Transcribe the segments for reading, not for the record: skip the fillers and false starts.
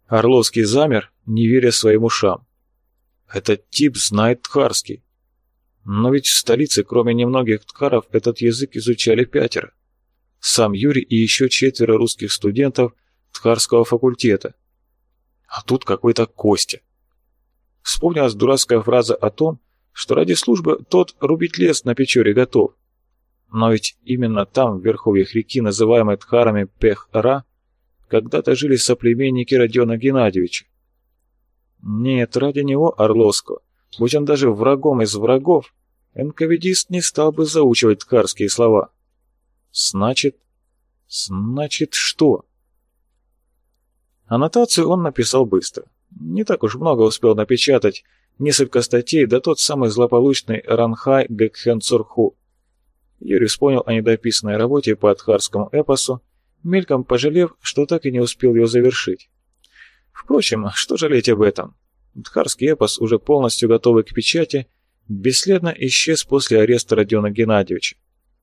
Орловский замер, не веря своим ушам. Этот тип знает тхарский. Но ведь в столице, кроме немногих тхаров, этот язык изучали 5. Сам Юрий и еще 4 русских студентов Тхарского факультета. А тут какой-то Костя. Вспомнилась дурацкая фраза о том, что ради службы тот рубить лес на Печоре готов. Но ведь именно там, в верховьях реки, называемой тхарами Пех-Ра, когда-то жили соплеменники Родиона Геннадьевича. Нет, ради него, Орловского, будь он даже врагом из врагов, НКВДист не стал бы заучивать тхарские слова. Значит что? Аннотацию он написал быстро. Не так уж много успел напечатать, несколько статей, да тот самый злополучный Ранхай Гекхен Цурху. Юрий вспомнил о недописанной работе по тхарскому эпосу, мельком пожалев, что так и не успел ее завершить. Впрочем, что жалеть об этом? Тхарский эпос, уже полностью готовый к печати, бесследно исчез после ареста Родиона Геннадьевича.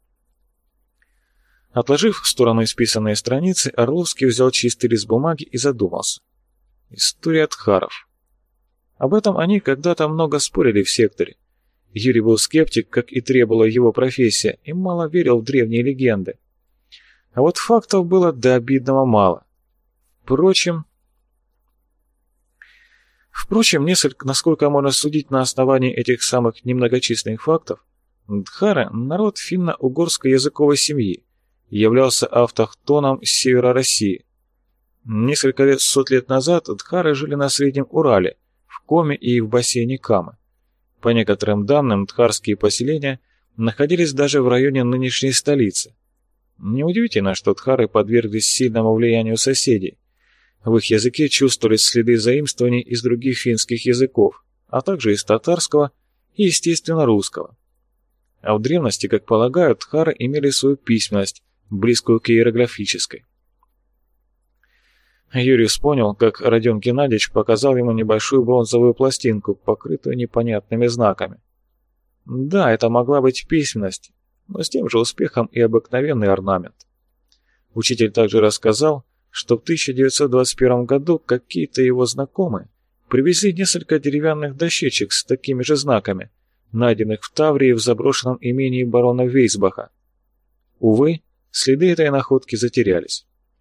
Отложив в сторону исписанные страницы, Орловский взял чистый лист бумаги и задумался. История тхаров. Об этом они когда-то много спорили в секторе. Юрий был скептик, как и требовала его профессия, и мало верил в древние легенды. А вот фактов было до обидного мало. Впрочем, насколько можно судить на основании этих самых немногочисленных фактов, тхары – народ финно-угорской языковой семьи, являлся автохтоном с севера России. Несколько сот лет назад тхары жили на Среднем Урале, в Коме и в бассейне Камы. По некоторым данным, тхарские поселения находились даже в районе нынешней столицы. Неудивительно, что тхары подверглись сильному влиянию соседей. В их языке чувствовались следы заимствований из других финских языков, а также из татарского и, естественно, русского. А в древности, как полагают, тхары имели свою письменность, близкую к иероглифической. Юрий вспомнил, как Родион Геннадьевич показал ему небольшую бронзовую пластинку, покрытую непонятными знаками. Да, это могла быть письменность, но с тем же успехом и обыкновенный орнамент. Учитель также рассказал, что в 1921 году какие-то его знакомые привезли несколько деревянных дощечек с такими же знаками, найденных в Таврии в заброшенном имении барона Вейсбаха. Увы, следы этой находки затерялись.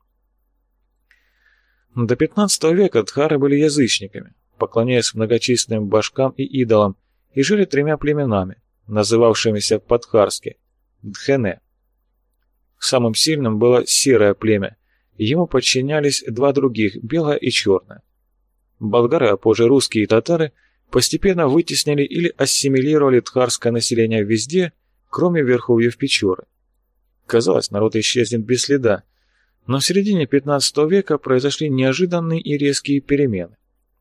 До 15 века тхары были язычниками, поклоняясь многочисленным божкам и идолам, и жили 3 племенами, называвшимися по-тхарски – Дхене. Самым сильным было серое племя, ему подчинялись 2 других – белое и черное. Болгары, а позже русские и татары, постепенно вытеснили или ассимилировали тхарское население везде, кроме верховьев Печоры. Казалось, народ исчезнет без следа, но в середине 15 века произошли неожиданные и резкие перемены.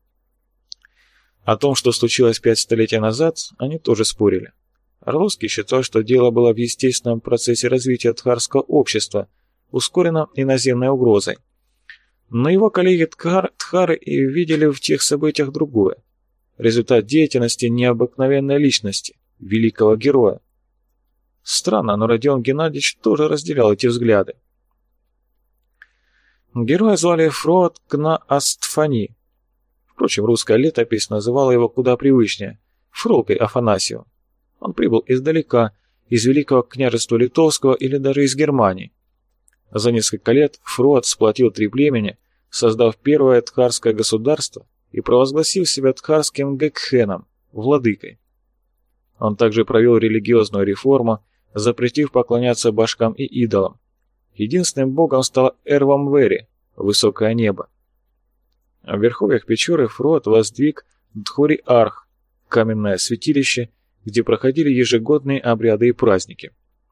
О том, что случилось 5 столетий назад, они тоже спорили. Орловский считал, что дело было в естественном процессе развития тхарского общества, ускоренном иноземной угрозой. Но его коллеги-тхары и видели в тех событиях другое. Результат деятельности необыкновенной личности, великого героя. Странно, но Родион Геннадьевич тоже разделял эти взгляды. Героя звали Фроат Кна-Астфани. Впрочем, русская летопись называла его куда привычнее – Фролкой Афанасьевым. Он прибыл издалека, из Великого княжества Литовского или даже из Германии. За несколько лет Фроат сплотил 3 племени, создав первое тхарское государство и провозгласил себя тхарским Гекхеном, владыкой. Он также провел религиозную реформу, запретив поклоняться божкам и идолам. Единственным богом стал Эрвамвери, высокое небо. В верховьях Печоры Фроат воздвиг Дхори-Арх, каменное святилище, где проходили ежегодные обряды и праздники.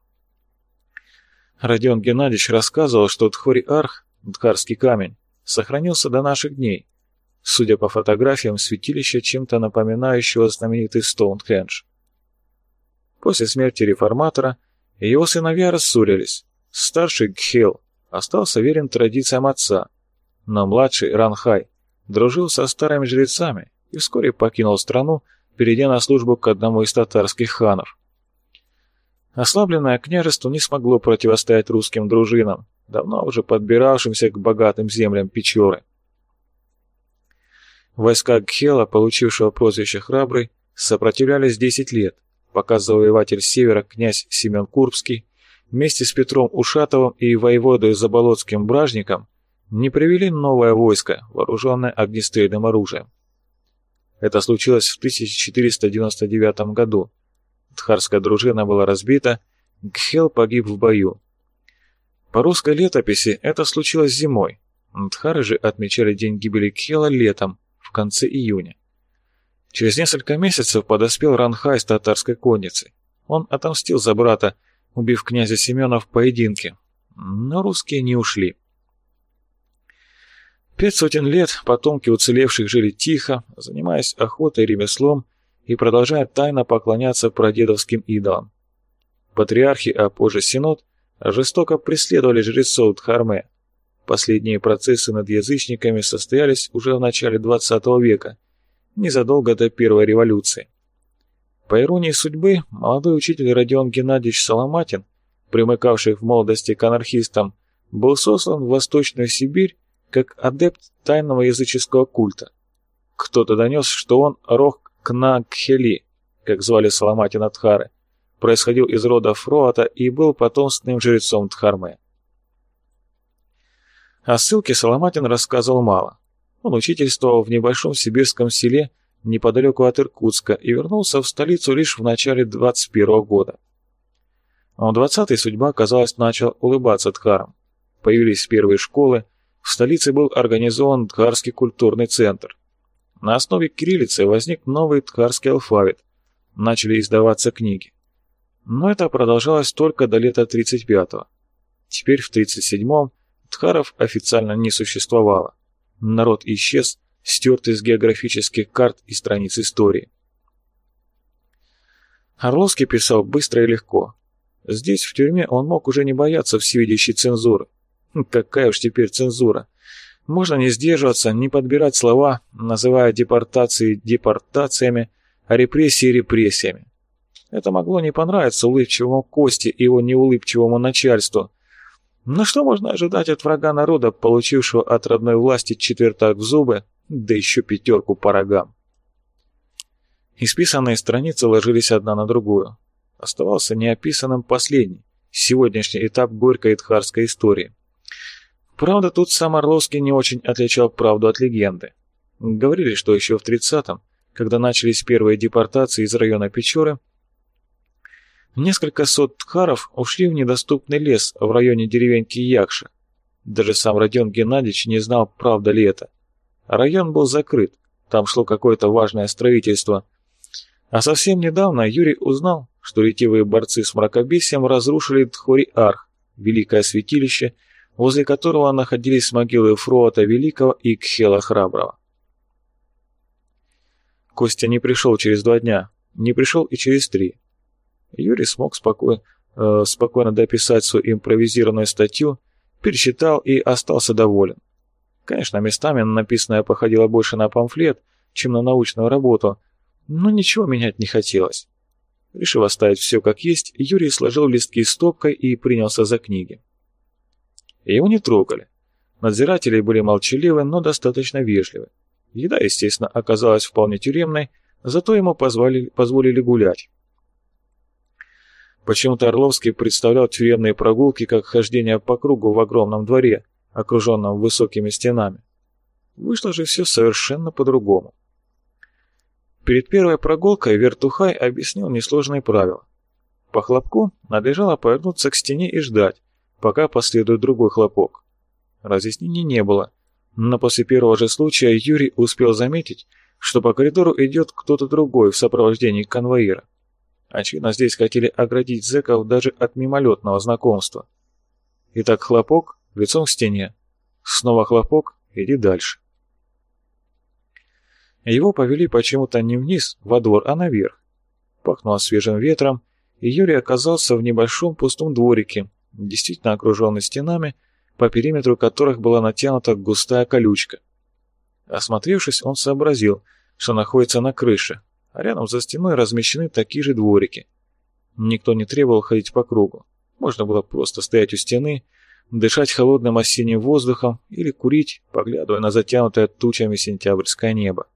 Родион Геннадьевич рассказывал, что Дхори-Арх, дхарский камень, сохранился до наших дней, судя по фотографиям святилища, чем-то напоминающего знаменитый Стоунхендж. После смерти реформатора его сыновья рассорились. Старший Гхел остался верен традициям отца, но младший Ранхай дружил со старыми жрецами и вскоре покинул страну, перейдя на службу к одному из татарских ханов. Ослабленное княжество не смогло противостоять русским дружинам, давно уже подбиравшимся к богатым землям Печоры. Войска Гхела, получившего прозвище «Храбрый», сопротивлялись 10 лет, пока завоеватель Севера князь Семен Курбский вместе с Петром Ушатовым и воеводой Заболотским Бражником не привели новое войско, вооруженное огнестрельным оружием. Это случилось в 1499 году. Дхарская дружина была разбита, Гхел погиб в бою. По русской летописи это случилось зимой. Дхары же отмечали день гибели Гхела летом, в конце июня. Через несколько месяцев подоспел Ранхай с татарской конницей. Он отомстил за брата, убив князя Семена в поединке. Но русские не ушли. 500 лет потомки уцелевших жили тихо, занимаясь охотой и ремеслом и продолжая тайно поклоняться прадедовским идолам. Патриархи, а позже Синод, жестоко преследовали жрецов Дхарме. Последние процессы над язычниками состоялись уже в начале XX века, незадолго до Первой революции. По иронии судьбы, молодой учитель Родион Геннадьевич Соломатин, примыкавший в молодости к анархистам, был сослан в Восточную Сибирь как адепт тайного языческого культа. Кто-то донес, что он Рох-Кна-Гхели, как звали Соломатина Дхары, происходил из рода Фроата и был потомственным жрецом Дхарме. О ссылке Соломатин рассказывал мало. Он учительствовал в небольшом сибирском селе неподалеку от Иркутска и вернулся в столицу лишь в начале 21 года. А в 20-й судьба, казалось, начал улыбаться дхарам. Появились первые школы, в столице был организован Дхарский культурный центр. На основе кириллицы возник новый дхарский алфавит, начали издаваться книги. Но это продолжалось только до лета 35-го. Теперь в 37-м дхаров официально не существовало. Народ исчез, стертый с географических карт и страниц истории. Орловский писал быстро и легко. Здесь, в тюрьме, он мог уже не бояться всевидящей цензуры. Какая уж теперь цензура. Можно не сдерживаться, не подбирать слова, называя депортации депортациями, а репрессии репрессиями. Это могло не понравиться улыбчивому Косте и его неулыбчивому начальству. Но что можно ожидать от врага народа, получившего от родной власти четвертак в зубы, да еще 5 по рогам? Исписанные страницы ложились одна на другую. Оставался неописанным последний, сегодняшний этап горькой дхарской истории. Правда, тут сам Орловский не очень отличал правду от легенды. Говорили, что еще в 30-м, когда начались первые депортации из района Печоры, несколько сот дхаров ушли в недоступный лес в районе деревеньки Якша. Даже сам Родион Геннадьевич не знал, правда ли это. Район был закрыт, там шло какое-то важное строительство. А совсем недавно Юрий узнал, что ретивые борцы с мракобесием разрушили Дхори-Арх, великое святилище, возле которого находились могилы Фроата Великого и Гхела Храброго. Костя не пришел через 2 дня, не пришел и через 3. Юрий смог спокойно дописать свою импровизированную статью, перечитал и остался доволен. Конечно, местами написанное походило больше на памфлет, чем на научную работу, но ничего менять не хотелось. Решив оставить все как есть, Юрий сложил листки стопкой и принялся за книги. Его не трогали. Надзиратели были молчаливы, но достаточно вежливы. Еда, естественно, оказалась вполне тюремной, зато ему позволили гулять. Почему-то Орловский представлял тюремные прогулки как хождение по кругу в огромном дворе, окруженном высокими стенами. Вышло же все совершенно по-другому. Перед первой прогулкой Вертухай объяснил несложные правила. По хлопку надлежало повернуться к стене и ждать, пока последует другой хлопок. Разъяснений не было, но после первого же случая Юрий успел заметить, что по коридору идет кто-то другой в сопровождении конвоира. Очевидно, здесь хотели оградить зэков даже от мимолетного знакомства. Итак, хлопок, лицом к стене. Снова хлопок, иди дальше. Его повели почему-то не вниз, во двор, а наверх. Пахнуло свежим ветром, и Юрий оказался в небольшом пустом дворике, действительно окруженный стенами, по периметру которых была натянута густая колючка. Осмотревшись, он сообразил, что находится на крыше, а рядом за стеной размещены такие же дворики. Никто не требовал ходить по кругу. Можно было просто стоять у стены, дышать холодным осенним воздухом или курить, поглядывая на затянутое тучами сентябрьское небо.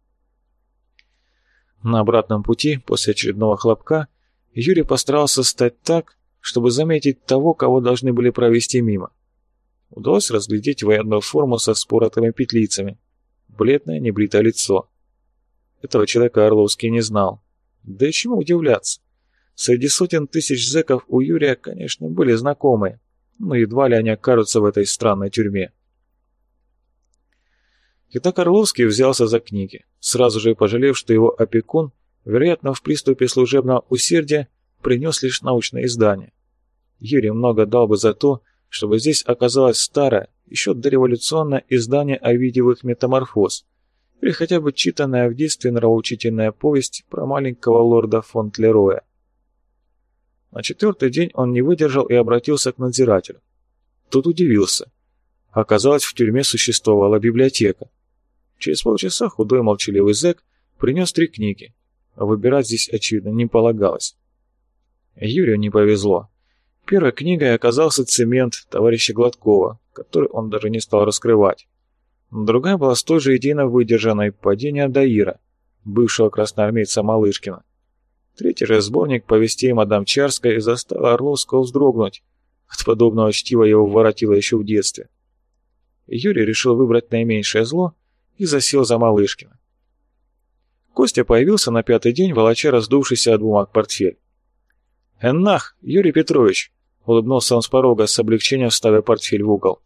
На обратном пути, после очередного хлопка, Юрий постарался стать так, чтобы заметить того, кого должны были провести мимо. Удалось разглядеть военную форму со споротыми петлицами, бледное небритое лицо. Этого человека Орловский не знал. Да и чему удивляться? Среди сотен тысяч зэков у Юрия, конечно, были знакомые, но едва ли они окажутся в этой странной тюрьме. Итак, Орловский взялся за книги, сразу же пожалев, что его опекун, вероятно, в приступе служебного усердия, принес лишь научное издание. Юрий много дал бы за то, чтобы здесь оказалось старое, еще дореволюционное издание Овидиевых метаморфоз, или хотя бы читанная в детстве нравоучительная повесть про маленького лорда Фонтлероя. На 4-й день он не выдержал и обратился к надзирателю. Тот удивился. Оказалось, в тюрьме существовала библиотека. Через полчаса худой молчаливый зэк принес 3 книги. Выбирать здесь, очевидно, не полагалось. Юрию не повезло. Первой книгой оказался «Цемент» товарища Гладкова, который он даже не стал раскрывать. Другая была столь же идейно выдержанной «Падение Даира», бывшего красноармейца Малышкина. Третий же сборник повестей мадам Чарской заставил Орловского вздрогнуть. От подобного чтива его воротило еще в детстве. Юрий решил выбрать наименьшее зло и засел за Малышкина. Костя появился на 5-й день, волоча раздувшийся от бумаг портфель. «Эннах, Юрий Петрович!» — улыбнулся он с порога, с облегчением ставя портфель в угол.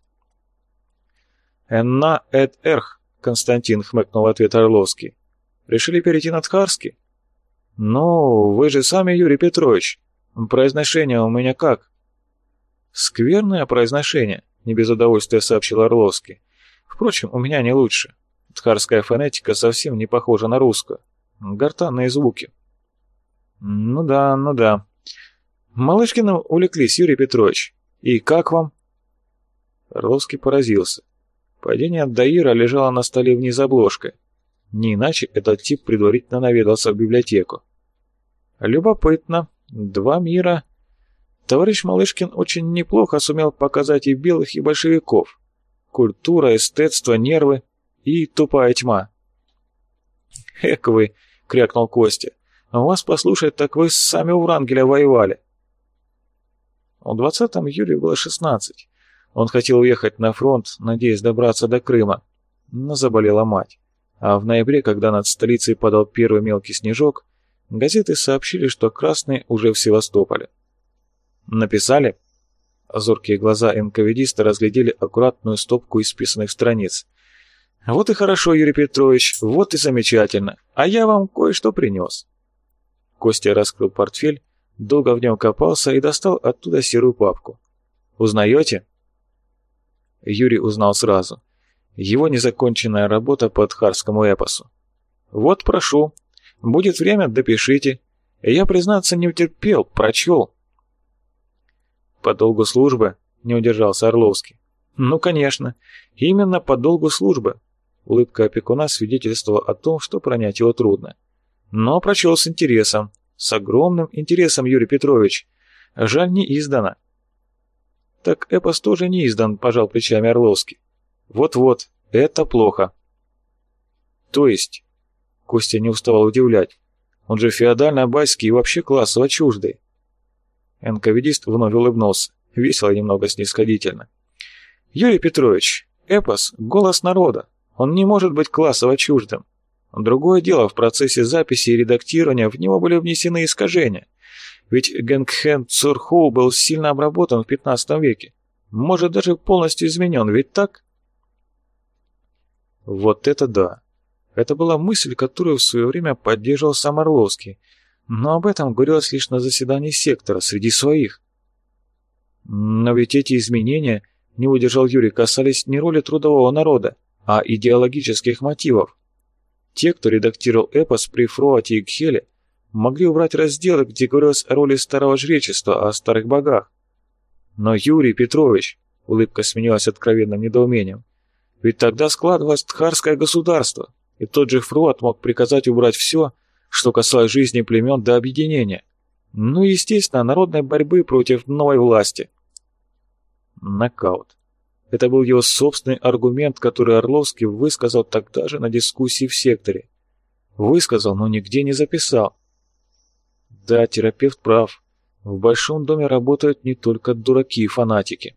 «Энна эт эрх», — Константин хмыкнул в ответ Орловский. «Решили перейти на Тхарский?» «Ну, вы же сами, Юрий Петрович. Произношение у меня как?» «Скверное произношение», — не без удовольствия сообщил Орловский. «Впрочем, у меня не лучше. Тхарская фонетика совсем не похожа на русскую. Гортанные звуки». «Ну да, ну да. Малышкиным увлеклись, Юрий Петрович. И как вам?» Орловский поразился. «Падение Даира» лежало на столе вниз обложкой. Не иначе этот тип предварительно наведался в библиотеку. «Любопытно. 2 мира. Товарищ Малышкин очень неплохо сумел показать и белых, и большевиков. Культура, эстетство, нервы и тупая тьма». «Эк вы!» — крякнул Костя. «Вас послушать, так вы сами у Врангеля воевали». В 20-м Юрию было 16. Он хотел уехать на фронт, надеясь добраться до Крыма, но заболела мать. А в ноябре, когда над столицей падал первый мелкий снежок, газеты сообщили, что красные уже в Севастополе. «Написали?» Зоркие глаза НКВДиста разглядели аккуратную стопку исписанных страниц. «Вот и хорошо, Юрий Петрович, вот и замечательно. А я вам кое-что принес». Костя раскрыл портфель, долго в нем копался и достал оттуда серую папку. «Узнаете?» Юрий узнал сразу. Его незаконченная работа по тхарскому эпосу. «Вот, прошу. Будет время, допишите. Я, признаться, не утерпел, прочел». «По долгу службы?» — не удержался Орловский. «Ну, конечно. Именно по долгу службы». Улыбка опекуна свидетельствовала о том, что пронять его трудно. «Но прочел с интересом. С огромным интересом, Юрий Петрович. Жаль, не издано». «Так эпос тоже не издан», — пожал плечами Орловский. «Вот-вот, это плохо». «То есть?» — Костя не уставал удивлять. «Он же феодально-байский и вообще классово чуждый». НКВДист вновь улыбнулся, весело и немного снисходительно. «Юрий Петрович, эпос — голос народа. Он не может быть классово чуждым. Другое дело, в процессе записи и редактирования в него были внесены искажения. Ведь Гэнгхэн Цурхоу был сильно обработан в 15 веке. Может, даже полностью изменен, ведь так?» Вот это да! Это была мысль, которую в свое время поддерживал сам Орловский, но об этом говорилось лишь на заседании сектора, среди своих. Но ведь эти изменения, не выдержал Юрий, касались не роли трудового народа, а идеологических мотивов. Те, кто редактировал эпос при Фруате и Гхеле, могли убрать разделы, где говорилось о роли старого жречества, о старых богах. Но, Юрий Петрович, улыбка сменилась откровенным недоумением, ведь тогда складывалось тхарское государство, и тот же Фруат мог приказать убрать все, что касалось жизни племен до объединения. Ну и, естественно, народной борьбы против новой власти. Нокаут. Это был его собственный аргумент, который Орловский высказал тогда же на дискуссии в секторе. Высказал, но нигде не записал. Да, терапевт прав. В большом доме работают не только дураки и фанатики.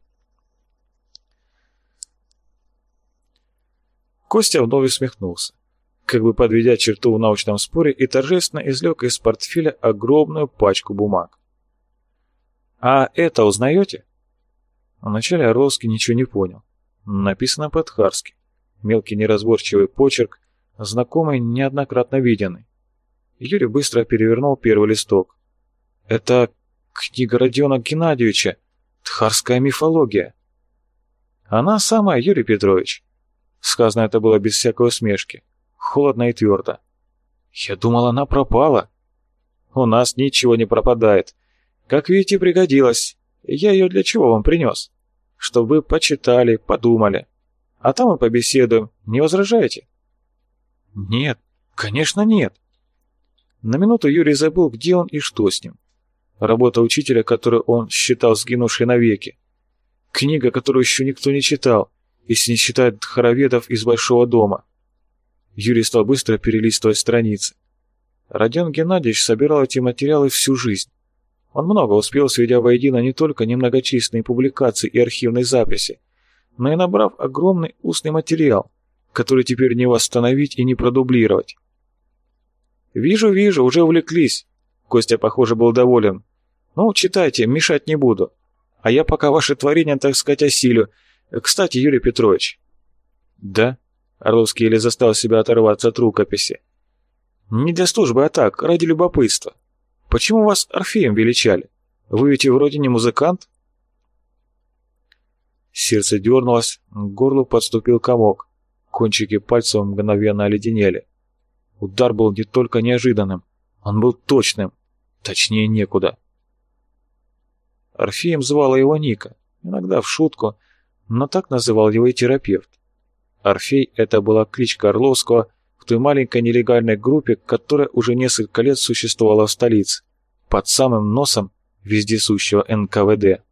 Костя вновь усмехнулся, как бы подведя черту в научном споре, и торжественно извлек из портфеля огромную пачку бумаг. «А это узнаете?» Вначале Орловский ничего не понял. Написано по-тхарски. Мелкий неразборчивый почерк, знакомый, неоднократно виденный. Юрий быстро перевернул первый листок. «Это книга Родиона Геннадьевича. Тхарская мифология». «Она самая, Юрий Петрович». Сказано это было без всякой усмешки. Холодно и твердо. «Я думал, она пропала». «У нас ничего не пропадает. Как видите, пригодилась. Я ее для чего вам принес? Чтобы вы почитали, подумали. А там мы побеседуем. Не возражаете?» «Нет, конечно нет». На минуту Юрий забыл, где он и что с ним. Работа учителя, которую он считал сгинувшей навеки. Книга, которую еще никто не читал, если не считать дхароведов из Большого дома. Юрий стал быстро перелистывать страницы. Родион Геннадьевич собирал эти материалы всю жизнь. Он много успел, сведя воедино не только немногочисленные публикации и архивные записи, но и набрав огромный устный материал, который теперь не восстановить и не продублировать. «Вижу, уже увлеклись». Костя, похоже, был доволен. «Ну, читайте, мешать не буду. А я пока ваше творение, так сказать, осилю. Кстати, Юрий Петрович». «Да?» Орловский еле заставил себя оторваться от рукописи. «Не для службы, а так, ради любопытства. Почему вас Орфеем величали? Вы ведь и вроде не музыкант?» Сердце дернулось, к горлу подступил комок. Кончики пальцев мгновенно оледенели. Удар был не только неожиданным, он был точным. Точнее некуда. Орфеем звала его Ника, иногда в шутку, но так называл его и терапевт. Орфей — это была кличка Орловского в той маленькой нелегальной группе, которая уже несколько лет существовала в столице, под самым носом вездесущего НКВД.